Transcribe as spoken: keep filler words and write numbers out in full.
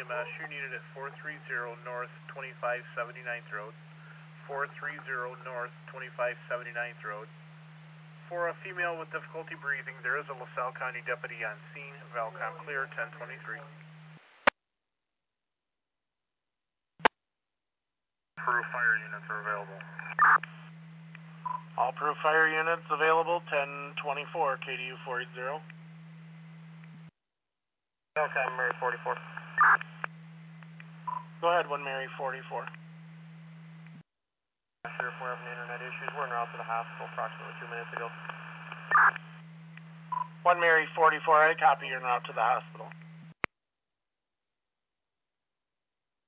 M S, you're needed at four three zero North twenty-five seventy-ninth Road. four three zero North twenty-five seventy-ninth Road. For a female with difficulty breathing, there is a LaSalle County deputy on scene. Valcom clear, ten twenty-three. Proof fire units are available. All proof fire units available, ten twenty-four, K D U four eight zero. Okay, Mary forty-four. Go ahead, one Mary forty-four. Not sure if we're having internet issues. We're en route to the hospital approximately two minutes ago. one Mary forty-four, I copy, you're en route to the hospital.